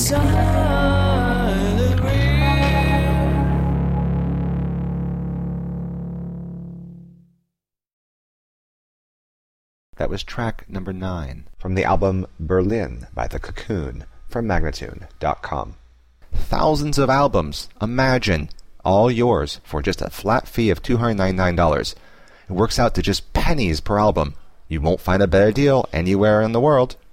That was track number 9 from the album Berlin by The Cocoon from Magnatune.com. Thousands of albums, imagine, all yours for just a flat fee of $299. It works out to just pennies per album. You won't find a better deal anywhere in the world.